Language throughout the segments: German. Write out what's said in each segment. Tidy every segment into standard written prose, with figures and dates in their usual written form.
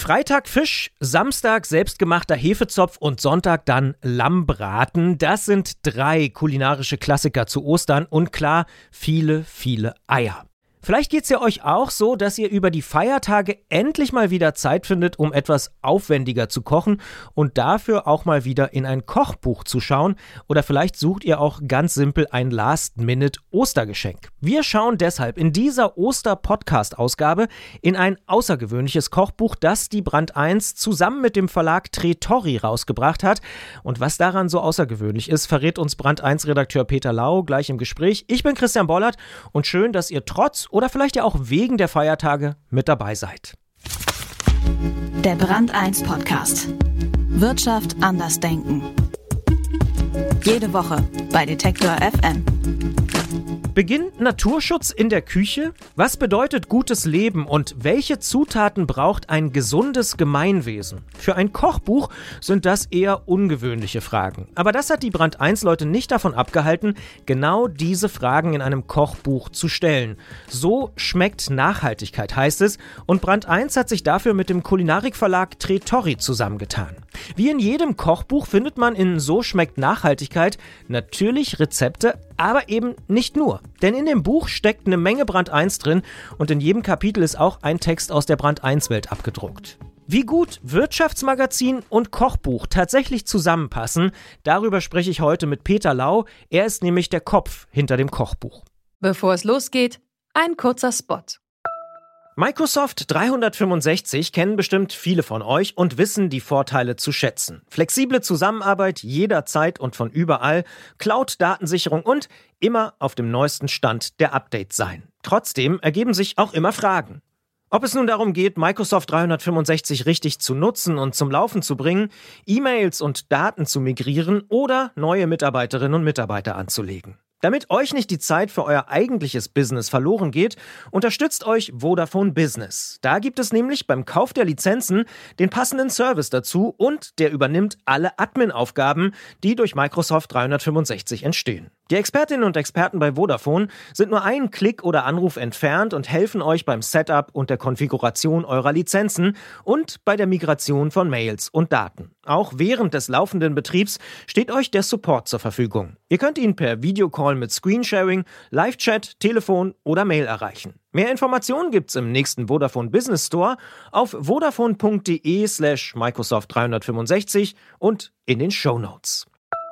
Freitag Fisch, Samstag selbstgemachter Hefezopf und Sonntag dann Lammbraten. Das sind 3 kulinarische Klassiker zu Ostern und klar, viele, viele Eier. Vielleicht geht's ja euch auch so, dass ihr über die Feiertage endlich mal wieder Zeit findet, um etwas aufwendiger zu kochen und dafür auch mal wieder in ein Kochbuch zu schauen. Oder vielleicht sucht ihr auch ganz simpel ein Last-Minute-Ostergeschenk. Wir schauen deshalb in dieser Oster-Podcast-Ausgabe in ein außergewöhnliches Kochbuch, das die Brand 1 zusammen mit dem Verlag Tretorri rausgebracht hat. Und was daran so außergewöhnlich ist, verrät uns Brand 1-Redakteur Peter Lau gleich im Gespräch. Ich bin Christian Bollert und schön, dass ihr trotz oder vielleicht ja auch wegen der Feiertage mit dabei seid. Der Brand 1 Podcast. Wirtschaft anders denken. Jede Woche bei Detektor FM. Beginnt Naturschutz in der Küche? Was bedeutet gutes Leben und welche Zutaten braucht ein gesundes Gemeinwesen? Für ein Kochbuch sind das eher ungewöhnliche Fragen. Aber das hat die Brand 1 Leute nicht davon abgehalten, genau diese Fragen in einem Kochbuch zu stellen. So schmeckt Nachhaltigkeit, heißt es, und Brand 1 hat sich dafür mit dem Kulinarikverlag Tretorri zusammengetan. Wie in jedem Kochbuch findet man in So schmeckt Nachhaltigkeit natürlich Rezepte, aber eben nicht nur. Denn in dem Buch steckt eine Menge Brand 1 drin und in jedem Kapitel ist auch ein Text aus der Brand 1 Welt abgedruckt. Wie gut Wirtschaftsmagazin und Kochbuch tatsächlich zusammenpassen, darüber spreche ich heute mit Peter Lau. Er ist nämlich der Kopf hinter dem Kochbuch. Bevor es losgeht, ein kurzer Spot. Microsoft 365 kennen bestimmt viele von euch und wissen die Vorteile zu schätzen. Flexible Zusammenarbeit jederzeit und von überall, Cloud-Datensicherung und immer auf dem neuesten Stand der Updates sein. Trotzdem ergeben sich auch immer Fragen. Ob es nun darum geht, Microsoft 365 richtig zu nutzen und zum Laufen zu bringen, E-Mails und Daten zu migrieren oder neue Mitarbeiterinnen und Mitarbeiter anzulegen. Damit euch nicht die Zeit für euer eigentliches Business verloren geht, unterstützt euch Vodafone Business. Da gibt es nämlich beim Kauf der Lizenzen den passenden Service dazu und der übernimmt alle Admin-Aufgaben, die durch Microsoft 365 entstehen. Die Expertinnen und Experten bei Vodafone sind nur einen Klick oder Anruf entfernt und helfen euch beim Setup und der Konfiguration eurer Lizenzen und bei der Migration von Mails und Daten. Auch während des laufenden Betriebs steht euch der Support zur Verfügung. Ihr könnt ihn per Videocall mit Screensharing, Live-Chat, Telefon oder Mail erreichen. Mehr Informationen gibt's im nächsten Vodafone Business Store auf vodafone.de/Microsoft 365 und in den Shownotes.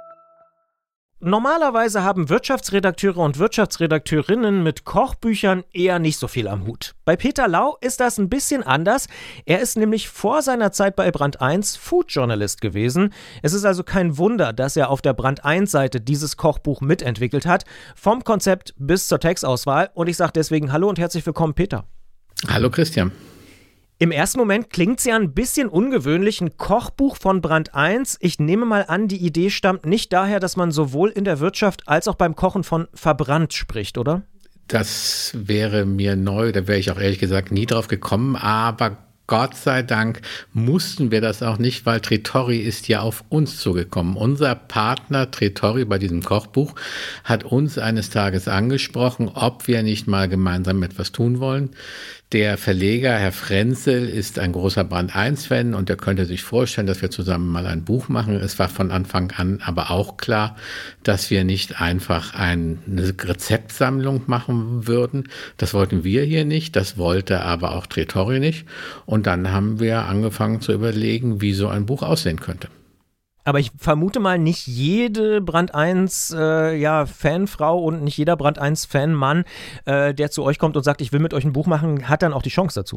Normalerweise haben Wirtschaftsredakteure und Wirtschaftsredakteurinnen mit Kochbüchern eher nicht so viel am Hut. Bei Peter Lau ist das ein bisschen anders. Er ist nämlich vor seiner Zeit bei Brand 1 Food-Journalist gewesen. Es ist also kein Wunder, dass er auf der Brand 1-Seite dieses Kochbuch mitentwickelt hat, vom Konzept bis zur Textauswahl. Und ich sage deswegen Hallo und herzlich willkommen, Peter. Hallo Christian. Im ersten Moment klingt es ja ein bisschen ungewöhnlich, ein Kochbuch von Brand 1. Ich nehme mal an, die Idee stammt nicht daher, dass man sowohl in der Wirtschaft als auch beim Kochen von verbrannt spricht, oder? Das wäre mir neu, da wäre ich auch ehrlich gesagt nie drauf gekommen, aber Gott sei Dank mussten wir das auch nicht, weil Tretorri ist ja auf uns zugekommen. Unser Partner Tretorri bei diesem Kochbuch hat uns eines Tages angesprochen, ob wir nicht mal gemeinsam etwas tun wollen. Der Verleger, Herr Frenzel, ist ein großer Brand 1-Fan und er könnte sich vorstellen, dass wir zusammen mal ein Buch machen. Es war von Anfang an aber auch klar, dass wir nicht einfach eine Rezeptsammlung machen würden. Das wollten wir hier nicht, das wollte aber auch Tretorri nicht. Und dann haben wir angefangen zu überlegen, wie so ein Buch aussehen könnte. Aber ich vermute mal, nicht jede Brand 1 Fanfrau und nicht jeder Brand 1 Fanmann, der zu euch kommt und sagt, ich will mit euch ein Buch machen, hat dann auch die Chance dazu.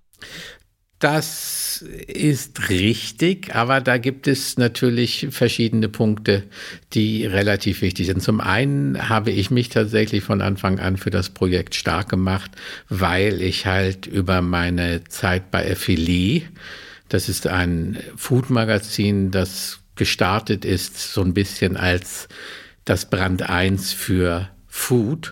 Das ist richtig, aber da gibt es natürlich verschiedene Punkte, die relativ wichtig sind. Zum einen habe ich mich tatsächlich von Anfang an für das Projekt stark gemacht, weil ich halt über meine Zeit bei Affili, das ist ein Food-Magazin, das gestartet ist so ein bisschen als das Brand 1 für Food,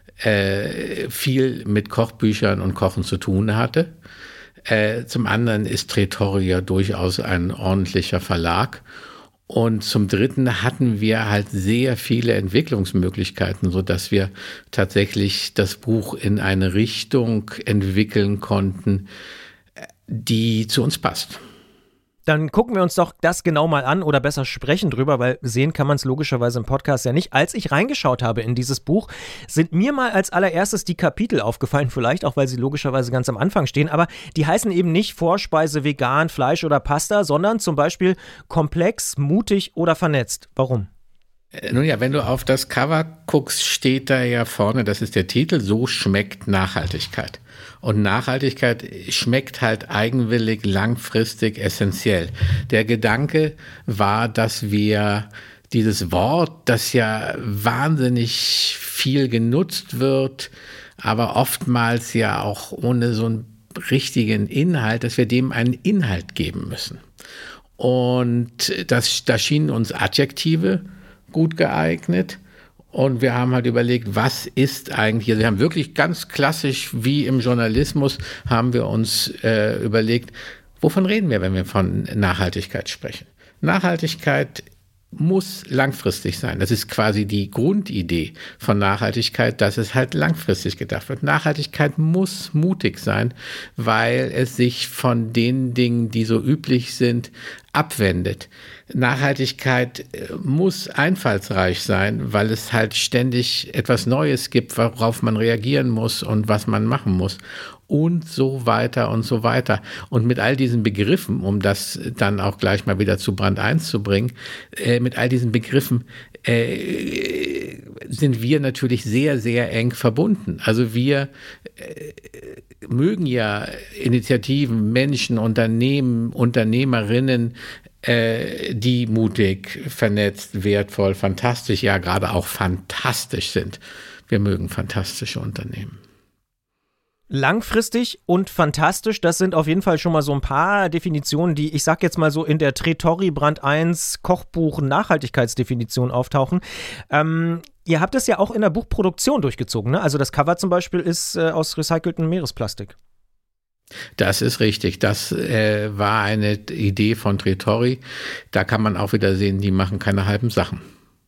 viel mit Kochbüchern und Kochen zu tun hatte. Zum anderen ist Tretorri ja durchaus ein ordentlicher Verlag. Und zum Dritten hatten wir halt sehr viele Entwicklungsmöglichkeiten, sodass wir tatsächlich das Buch in eine Richtung entwickeln konnten, die zu uns passt. Dann gucken wir uns doch das genau mal an oder besser sprechen drüber, weil sehen kann man es logischerweise im Podcast ja nicht. Als ich reingeschaut habe in dieses Buch, sind mir mal als allererstes die Kapitel aufgefallen, vielleicht auch, weil sie logischerweise ganz am Anfang stehen, aber die heißen eben nicht Vorspeise, vegan, Fleisch oder Pasta, sondern zum Beispiel komplex, mutig oder vernetzt. Warum? Nun ja, wenn du auf das Cover guckst, steht da ja vorne, das ist der Titel, so schmeckt Nachhaltigkeit. Und Nachhaltigkeit schmeckt halt eigenwillig, langfristig, essentiell. Der Gedanke war, dass wir dieses Wort, das ja wahnsinnig viel genutzt wird, aber oftmals ja auch ohne so einen richtigen Inhalt, dass wir dem einen Inhalt geben müssen. Und da schienen uns Adjektive gut geeignet. Und wir haben halt überlegt, was ist eigentlich, also wir haben wirklich ganz klassisch wie im Journalismus, haben wir uns überlegt, wovon reden wir, wenn wir von Nachhaltigkeit sprechen? Nachhaltigkeit muss langfristig sein. Das ist quasi die Grundidee von Nachhaltigkeit, dass es halt langfristig gedacht wird. Nachhaltigkeit muss mutig sein, weil es sich von den Dingen, die so üblich sind, abwendet. Nachhaltigkeit muss einfallsreich sein, weil es halt ständig etwas Neues gibt, worauf man reagieren muss und was man machen muss. Und so weiter und so weiter. Und mit all diesen Begriffen, um das dann auch gleich mal wieder zu Brand 1 zu bringen, mit all diesen Begriffen sind wir natürlich sehr, sehr eng verbunden. Also wir mögen ja Initiativen, Menschen, Unternehmen, Unternehmerinnen, die mutig, vernetzt, wertvoll, fantastisch, ja gerade auch fantastisch sind. Wir mögen fantastische Unternehmen. Langfristig und fantastisch, das sind auf jeden Fall schon mal so ein paar Definitionen, die, ich sag jetzt mal so, in der Tretori Brand 1 Kochbuch Nachhaltigkeitsdefinition auftauchen. Ihr habt es ja auch in der Buchproduktion durchgezogen, ne? Also das Cover zum Beispiel ist aus recyceltem Meeresplastik. Das ist richtig. Das war eine Idee von Tretori. Da kann man auch wieder sehen, die machen keine halben Sachen.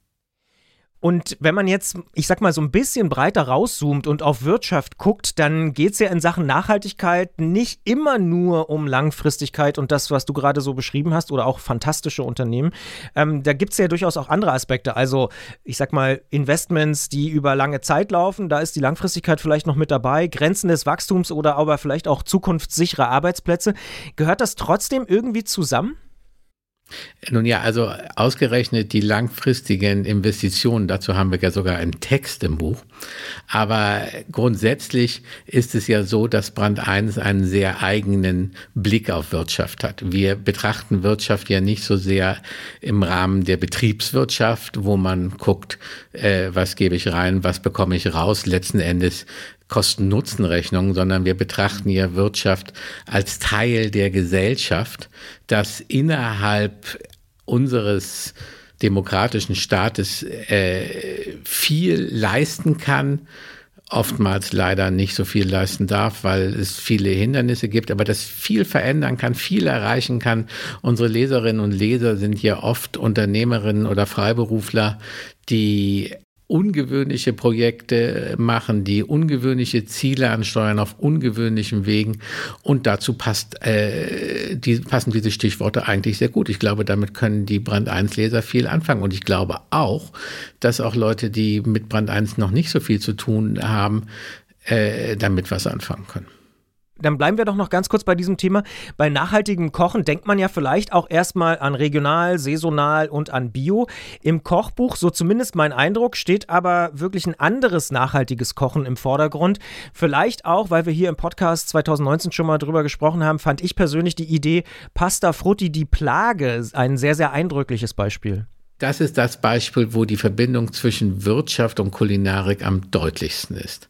Und wenn man jetzt, ich sag mal, so ein bisschen breiter rauszoomt und auf Wirtschaft guckt, dann geht es ja in Sachen Nachhaltigkeit nicht immer nur um Langfristigkeit und das, was du gerade so beschrieben hast, oder auch fantastische Unternehmen. Da gibt es ja durchaus auch andere Aspekte. Also, ich sag mal, Investments, die über lange Zeit laufen, da ist die Langfristigkeit vielleicht noch mit dabei, Grenzen des Wachstums oder aber vielleicht auch zukunftssichere Arbeitsplätze. Gehört das trotzdem irgendwie zusammen? Nun ja, also ausgerechnet die langfristigen Investitionen, dazu haben wir ja sogar einen Text im Buch. Aber grundsätzlich ist es ja so, dass Brand 1 einen sehr eigenen Blick auf Wirtschaft hat. Wir betrachten Wirtschaft ja nicht so sehr im Rahmen der Betriebswirtschaft, wo man guckt, was gebe ich rein, was bekomme ich raus, letzten Endes Kosten-Nutzen-Rechnung, sondern wir betrachten ja Wirtschaft als Teil der Gesellschaft, das innerhalb unseres demokratischen Staates viel leisten kann, oftmals leider nicht so viel leisten darf, weil es viele Hindernisse gibt, aber das viel verändern kann, viel erreichen kann. Unsere Leserinnen und Leser sind ja oft Unternehmerinnen oder Freiberufler, die ungewöhnliche Projekte machen, die ungewöhnliche Ziele ansteuern auf ungewöhnlichen Wegen, und dazu passen diese Stichworte eigentlich sehr gut. Ich glaube, damit können die Brand 1 Leser viel anfangen, und ich glaube auch, dass auch Leute, die mit Brand 1 noch nicht so viel zu tun haben, damit was anfangen können. Dann bleiben wir doch noch ganz kurz bei diesem Thema. Bei nachhaltigem Kochen denkt man ja vielleicht auch erstmal an regional, saisonal und an Bio. Im Kochbuch, so zumindest mein Eindruck, steht aber wirklich ein anderes nachhaltiges Kochen im Vordergrund. Vielleicht auch, weil wir hier im Podcast 2019 schon mal drüber gesprochen haben, fand ich persönlich die Idee Pasta Frutti, die Plage, ein sehr, sehr eindrückliches Beispiel. Das ist das Beispiel, wo die Verbindung zwischen Wirtschaft und Kulinarik am deutlichsten ist.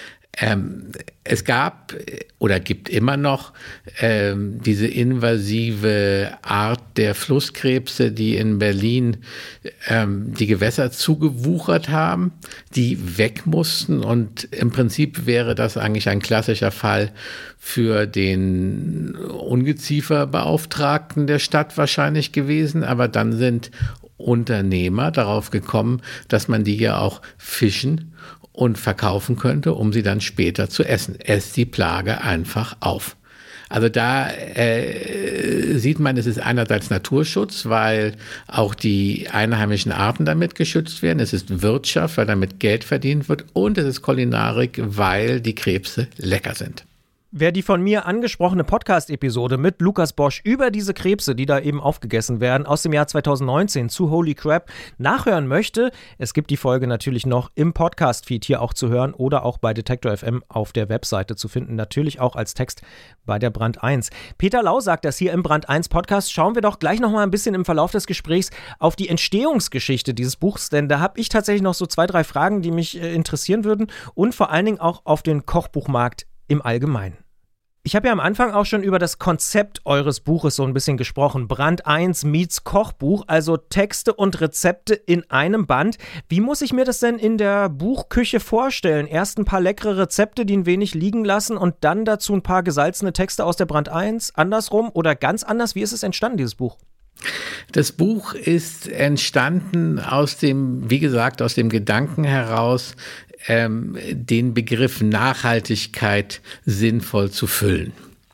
Es gab oder gibt immer noch diese invasive Art der Flusskrebse, die in Berlin die Gewässer zugewuchert haben, die weg mussten, und im Prinzip wäre das eigentlich ein klassischer Fall für den Ungezieferbeauftragten der Stadt wahrscheinlich gewesen, aber dann sind Unternehmer darauf gekommen, dass man die ja auch fischen und verkaufen könnte, um sie dann später zu essen. Esst die Plage einfach auf. Also da sieht man, es ist einerseits Naturschutz, weil auch die einheimischen Arten damit geschützt werden. Es ist Wirtschaft, weil damit Geld verdient wird. Und es ist Kulinarik, weil die Krebse lecker sind. Wer die von mir angesprochene Podcast-Episode mit Lukas Bosch über diese Krebse, die da eben aufgegessen werden, aus dem Jahr 2019 zu Holy Crap nachhören möchte, es gibt die Folge natürlich noch im Podcast-Feed hier auch zu hören oder auch bei Detektor FM auf der Webseite zu finden, natürlich auch als Text bei der Brand 1. Peter Lau sagt das hier im Brand 1 Podcast. Schauen wir doch gleich noch mal ein bisschen im Verlauf des Gesprächs auf die Entstehungsgeschichte dieses Buchs, denn da habe ich tatsächlich noch so 2, 3 Fragen, die mich interessieren würden und vor allen Dingen auch auf den Kochbuchmarkt im Allgemeinen. Ich habe ja am Anfang auch schon über das Konzept eures Buches so ein bisschen gesprochen. Brand 1 meets Kochbuch, also Texte und Rezepte in einem Band. Wie muss ich mir das denn in der Buchküche vorstellen? Erst ein paar leckere Rezepte, die ein wenig liegen lassen und dann dazu ein paar gesalzene Texte aus der Brand 1? Andersrum oder ganz anders? Wie ist es entstanden, dieses Buch? Das Buch ist entstanden aus dem Gedanken heraus, den Begriff Nachhaltigkeit sinnvoll zu füllen.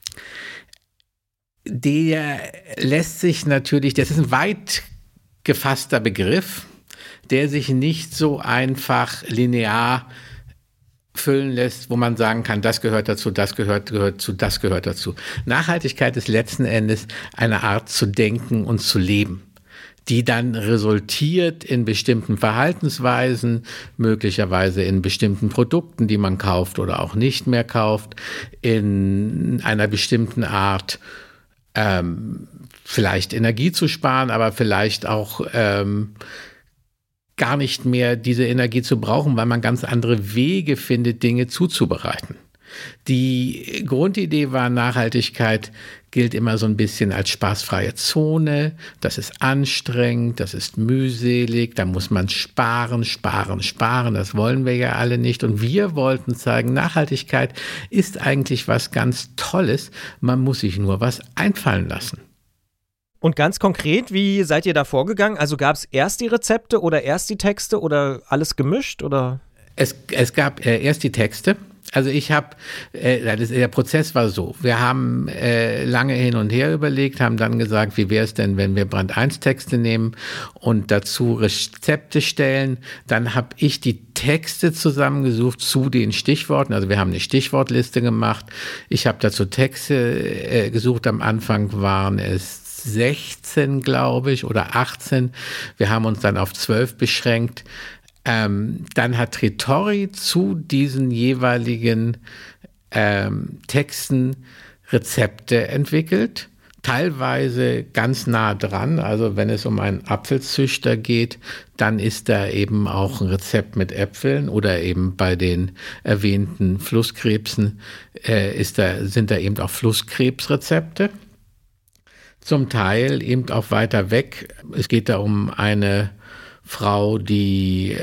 Der lässt sich natürlich, das ist ein weit gefasster Begriff, der sich nicht so einfach linear füllen lässt, wo man sagen kann, das gehört dazu, das gehört dazu. Nachhaltigkeit ist letzten Endes eine Art zu denken und zu leben, die dann resultiert in bestimmten Verhaltensweisen, möglicherweise in bestimmten Produkten, die man kauft oder auch nicht mehr kauft, in einer bestimmten Art, vielleicht Energie zu sparen, aber vielleicht auch gar nicht mehr diese Energie zu brauchen, weil man ganz andere Wege findet, Dinge zuzubereiten. Die Grundidee war, Nachhaltigkeit gilt immer so ein bisschen als spaßfreie Zone. Das ist anstrengend, das ist mühselig, da muss man sparen. Das wollen wir ja alle nicht. Und wir wollten zeigen, Nachhaltigkeit ist eigentlich was ganz Tolles. Man muss sich nur was einfallen lassen. Und ganz konkret, wie seid ihr da vorgegangen? Also gab es erst die Rezepte oder erst die Texte oder alles gemischt? Oder? Es gab erst die Texte. Also der Prozess war so, wir haben lange hin und her überlegt, haben dann gesagt, wie wäre es denn, wenn wir Brand 1 Texte nehmen und dazu Rezepte stellen. Dann habe ich die Texte zusammengesucht zu den Stichworten, also wir haben eine Stichwortliste gemacht. Ich habe dazu Texte gesucht, am Anfang waren es 16, glaube ich, oder 18. Wir haben uns dann auf 12 beschränkt. Dann hat Tritorri zu diesen jeweiligen Texten Rezepte entwickelt, teilweise ganz nah dran. Also wenn es um einen Apfelzüchter geht, dann ist da eben auch ein Rezept mit Äpfeln oder eben bei den erwähnten Flusskrebsen sind da eben auch Flusskrebsrezepte. Zum Teil eben auch weiter weg. Es geht da um eine Frau, die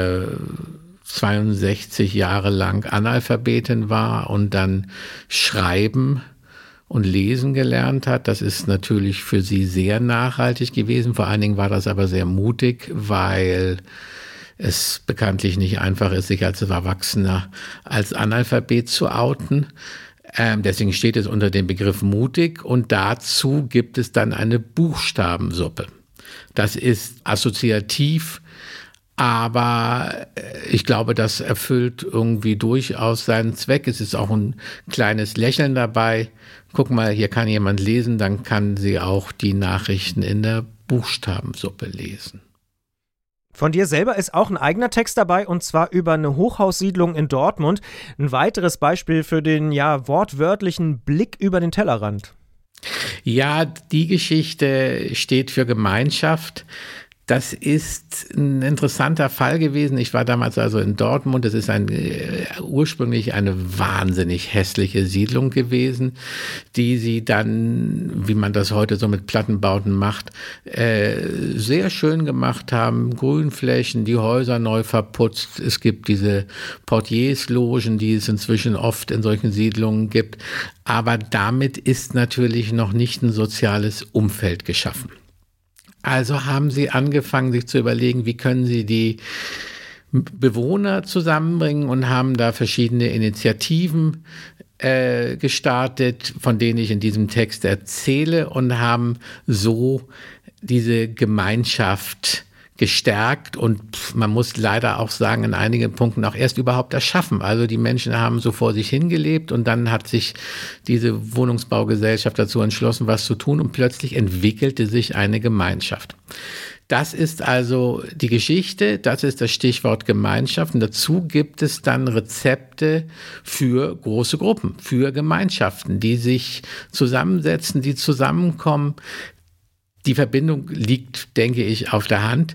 62 Jahre lang Analphabetin war und dann schreiben und lesen gelernt hat. Das ist natürlich für sie sehr nachhaltig gewesen. Vor allen Dingen war das aber sehr mutig, weil es bekanntlich nicht einfach ist, sich als Erwachsener als Analphabet zu outen. Deswegen steht es unter dem Begriff mutig und dazu gibt es dann eine Buchstabensuppe. Das ist assoziativ, aber ich glaube, das erfüllt irgendwie durchaus seinen Zweck. Es ist auch ein kleines Lächeln dabei. Guck mal, hier kann jemand lesen, dann kann sie auch die Nachrichten in der Buchstabensuppe lesen. Von dir selber ist auch ein eigener Text dabei, und zwar über eine Hochhaussiedlung in Dortmund. Ein weiteres Beispiel für den wortwörtlichen Blick über den Tellerrand. Ja, die Geschichte steht für Gemeinschaft. Das ist ein interessanter Fall gewesen. Ich war damals also in Dortmund. Das ist ursprünglich eine wahnsinnig hässliche Siedlung gewesen, die sie dann, wie man das heute so mit Plattenbauten macht, sehr schön gemacht haben. Grünflächen, die Häuser neu verputzt. Es gibt diese Portierslogen, die es inzwischen oft in solchen Siedlungen gibt. Aber damit ist natürlich noch nicht ein soziales Umfeld geschaffen. Also haben sie angefangen, sich zu überlegen, wie können sie die Bewohner zusammenbringen und haben da verschiedene Initiativen gestartet, von denen ich in diesem Text erzähle, und haben so diese Gemeinschaft gestärkt und man muss leider auch sagen, in einigen Punkten auch erst überhaupt erschaffen. Also die Menschen haben so vor sich hingelebt und dann hat sich diese Wohnungsbaugesellschaft dazu entschlossen, was zu tun, und plötzlich entwickelte sich eine Gemeinschaft. Das ist also die Geschichte, das ist das Stichwort Gemeinschaft, und dazu gibt es dann Rezepte für große Gruppen, für Gemeinschaften, die sich zusammensetzen, die zusammenkommen. Die Verbindung liegt, denke ich, auf der Hand.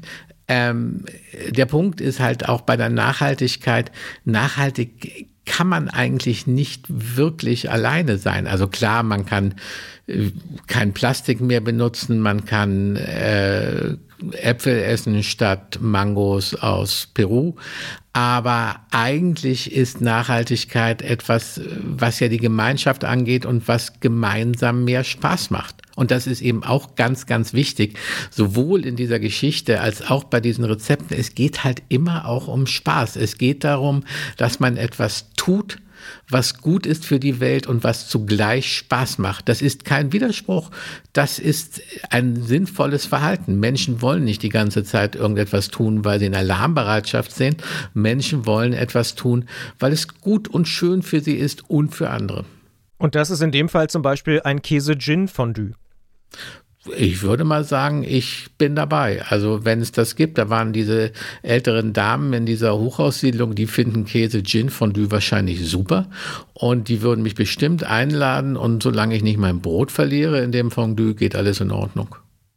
Der Punkt ist halt auch bei der Nachhaltigkeit, nachhaltig kann man eigentlich nicht wirklich alleine sein. Also klar, man kann kein Plastik mehr benutzen, man kann Äpfel essen statt Mangos aus Peru. Aber eigentlich ist Nachhaltigkeit etwas, was ja die Gemeinschaft angeht und was gemeinsam mehr Spaß macht. Und das ist eben auch ganz, ganz wichtig, sowohl in dieser Geschichte als auch bei diesen Rezepten. Es geht halt immer auch um Spaß. Es geht darum, dass man etwas tut, was gut ist für die Welt und was zugleich Spaß macht. Das ist kein Widerspruch, das ist ein sinnvolles Verhalten. Menschen wollen nicht die ganze Zeit irgendetwas tun, weil sie in Alarmbereitschaft sind. Menschen wollen etwas tun, weil es gut und schön für sie ist und für andere. Und das ist in dem Fall zum Beispiel ein Käse-Gin-Fondue. Ich würde mal sagen, ich bin dabei. Also wenn es das gibt, da waren diese älteren Damen in dieser Hochhaussiedlung, die finden Käse-Gin-Fondue wahrscheinlich super und die würden mich bestimmt einladen, und solange ich nicht mein Brot verliere in dem Fondue, geht alles in Ordnung.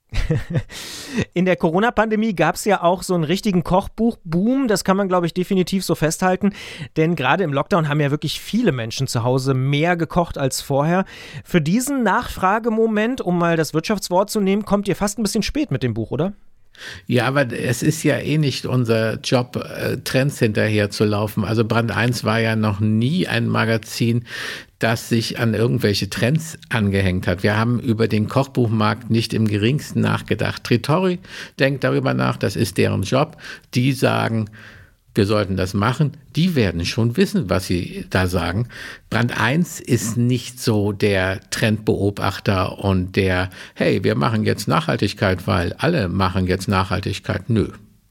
In der Corona-Pandemie gab es ja auch so einen richtigen Kochbuch-Boom, das kann man, glaube ich, definitiv so festhalten, denn gerade im Lockdown haben ja wirklich viele Menschen zu Hause mehr gekocht als vorher. Für diesen Nachfragemoment, um mal das Wirtschaftswort zu nehmen, kommt ihr fast ein bisschen spät mit dem Buch, oder? Ja, aber es ist ja eh nicht unser Job, Trends hinterher zu laufen. Also Brand 1 war ja noch nie ein Magazin, das sich an irgendwelche Trends angehängt hat. Wir haben über den Kochbuchmarkt nicht im geringsten nachgedacht. Tritorri denkt darüber nach, das ist deren Job. Die sagen, wir sollten das machen. Die werden schon wissen, was sie da sagen. Brand 1 ist nicht so der Trendbeobachter und der, hey, wir machen jetzt Nachhaltigkeit, weil alle machen jetzt Nachhaltigkeit. Nö.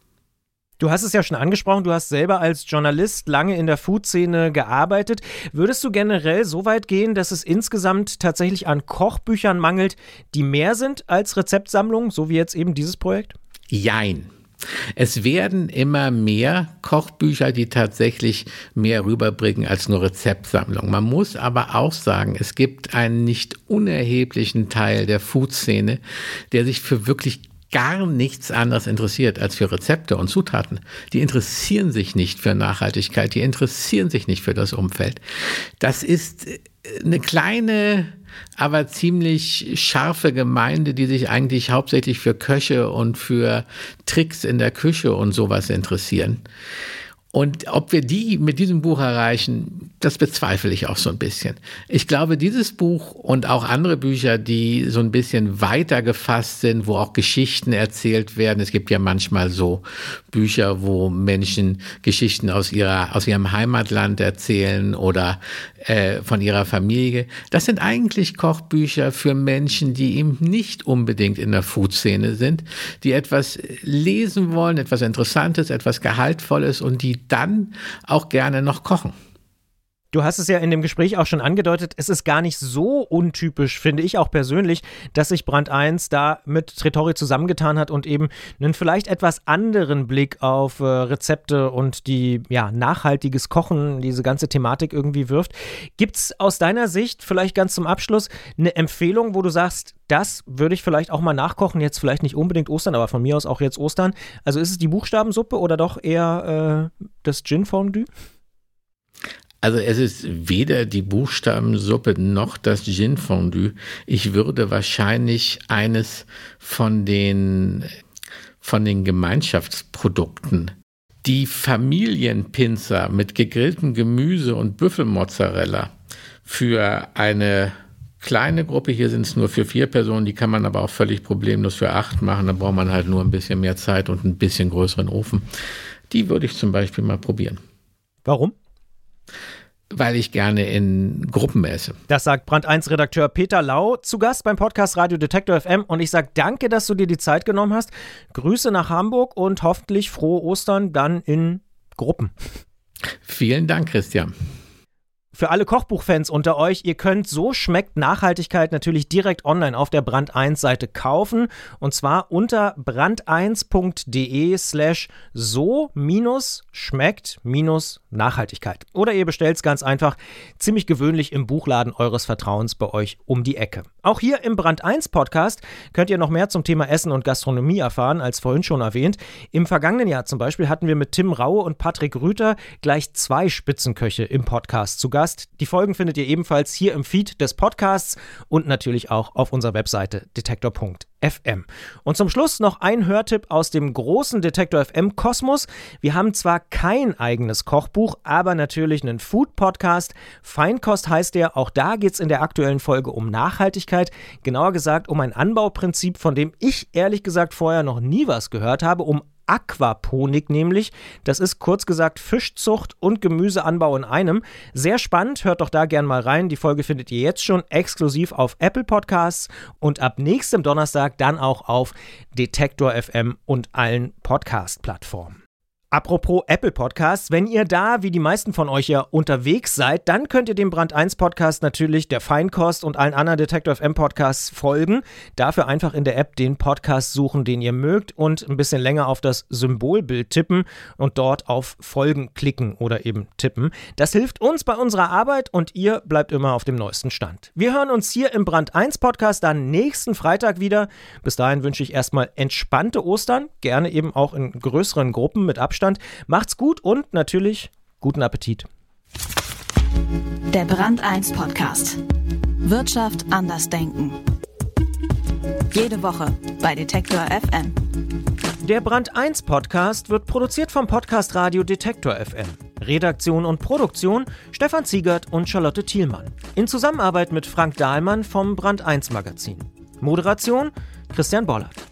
Du hast es ja schon angesprochen, du hast selber als Journalist lange in der Food-Szene gearbeitet. Würdest du generell so weit gehen, dass es insgesamt tatsächlich an Kochbüchern mangelt, die mehr sind als Rezeptsammlungen, so wie jetzt eben dieses Projekt? Jein. Es werden immer mehr Kochbücher, die tatsächlich mehr rüberbringen als nur Rezeptsammlung. Man muss aber auch sagen, es gibt einen nicht unerheblichen Teil der Food-Szene, der sich für wirklich gar nichts anderes interessiert als für Rezepte und Zutaten. Die interessieren sich nicht für Nachhaltigkeit, die interessieren sich nicht für das Umfeld. Das ist eine kleine, aber ziemlich scharfe Gemeinde, die sich eigentlich hauptsächlich für Köche und für Tricks in der Küche und sowas interessieren. Und ob wir die mit diesem Buch erreichen, das bezweifle ich auch so ein bisschen. Ich glaube, dieses Buch und auch andere Bücher, die so ein bisschen weiter gefasst sind, wo auch Geschichten erzählt werden. Es gibt ja manchmal so Bücher, wo Menschen Geschichten aus ihrem Heimatland erzählen oder von ihrer Familie. Das sind eigentlich Kochbücher für Menschen, die eben nicht unbedingt in der Food-Szene sind, die etwas lesen wollen, etwas Interessantes, etwas Gehaltvolles und die dann auch gerne noch kochen. Du hast es ja in dem Gespräch auch schon angedeutet, es ist gar nicht so untypisch, finde ich auch persönlich, dass sich Brand 1 da mit Tritorri zusammengetan hat und eben einen vielleicht etwas anderen Blick auf Rezepte und die nachhaltiges Kochen, diese ganze Thematik irgendwie wirft. Gibt es aus deiner Sicht vielleicht ganz zum Abschluss eine Empfehlung, wo du sagst, das würde ich vielleicht auch mal nachkochen, jetzt vielleicht nicht unbedingt Ostern, aber von mir aus auch jetzt Ostern. Also ist es die Buchstabensuppe oder doch eher das Gin-Fondue? Also es ist weder die Buchstabensuppe noch das Gin-Fondue. Ich würde wahrscheinlich eines von den Gemeinschaftsprodukten, die Familienpinzer mit gegrilltem Gemüse und Büffelmozzarella für eine kleine Gruppe, hier sind es nur für 4 Personen, die kann man aber auch völlig problemlos für 8 machen, da braucht man halt nur ein bisschen mehr Zeit und ein bisschen größeren Ofen. Die würde ich zum Beispiel mal probieren. Warum? Weil ich gerne in Gruppen esse. Das sagt Brand 1 Redakteur Peter Lau, zu Gast beim Podcast Radio Detektor FM. Und ich sage danke, dass du dir die Zeit genommen hast. Grüße nach Hamburg und hoffentlich frohe Ostern dann in Gruppen. Vielen Dank, Christian. Für alle Kochbuchfans unter euch, ihr könnt So schmeckt Nachhaltigkeit natürlich direkt online auf der Brand 1 Seite kaufen. Und zwar unter brand1.de/so-schmeckt-Nachhaltigkeit. Oder ihr bestellt es ganz einfach, ziemlich gewöhnlich im Buchladen eures Vertrauens bei euch um die Ecke. Auch hier im Brand 1 Podcast könnt ihr noch mehr zum Thema Essen und Gastronomie erfahren, als vorhin schon erwähnt. Im vergangenen Jahr zum Beispiel hatten wir mit Tim Raue und Patrick Rüther gleich 2 Spitzenköche im Podcast zu Gast. Die Folgen findet ihr ebenfalls hier im Feed des Podcasts und natürlich auch auf unserer Webseite detektor.fm. Und zum Schluss noch ein Hörtipp aus dem großen Detektor FM Kosmos. Wir haben zwar kein eigenes Kochbuch, aber natürlich einen Food-Podcast. Feinkost heißt der. Auch da geht es in der aktuellen Folge um Nachhaltigkeit. Genauer gesagt um ein Anbauprinzip, von dem ich ehrlich gesagt vorher noch nie was gehört habe, um Aquaponik nämlich. Das ist kurz gesagt Fischzucht und Gemüseanbau in einem. Sehr spannend, hört doch da gern mal rein. Die Folge findet ihr jetzt schon exklusiv auf Apple Podcasts und ab nächstem Donnerstag dann auch auf Detektor FM und allen Podcast-Plattformen. Apropos Apple Podcasts, wenn ihr da, wie die meisten von euch ja, unterwegs seid, dann könnt ihr dem Brand 1 Podcast natürlich, der Feinkost und allen anderen Detektor FM Podcasts folgen. Dafür einfach in der App den Podcast suchen, den ihr mögt und ein bisschen länger auf das Symbolbild tippen und dort auf Folgen klicken oder eben tippen. Das hilft uns bei unserer Arbeit und ihr bleibt immer auf dem neuesten Stand. Wir hören uns hier im Brand 1 Podcast dann nächsten Freitag wieder. Bis dahin wünsche ich erstmal entspannte Ostern, gerne eben auch in größeren Gruppen mit Abstand. Macht's gut und natürlich guten Appetit. Der Brand 1 Podcast. Wirtschaft anders denken. Jede Woche bei Detektor FM. Der Brand 1 Podcast wird produziert vom Podcast Radio Detektor FM. Redaktion und Produktion Stefan Ziegert und Charlotte Thielmann. In Zusammenarbeit mit Frank Dahlmann vom Brand 1 Magazin. Moderation Christian Bollert.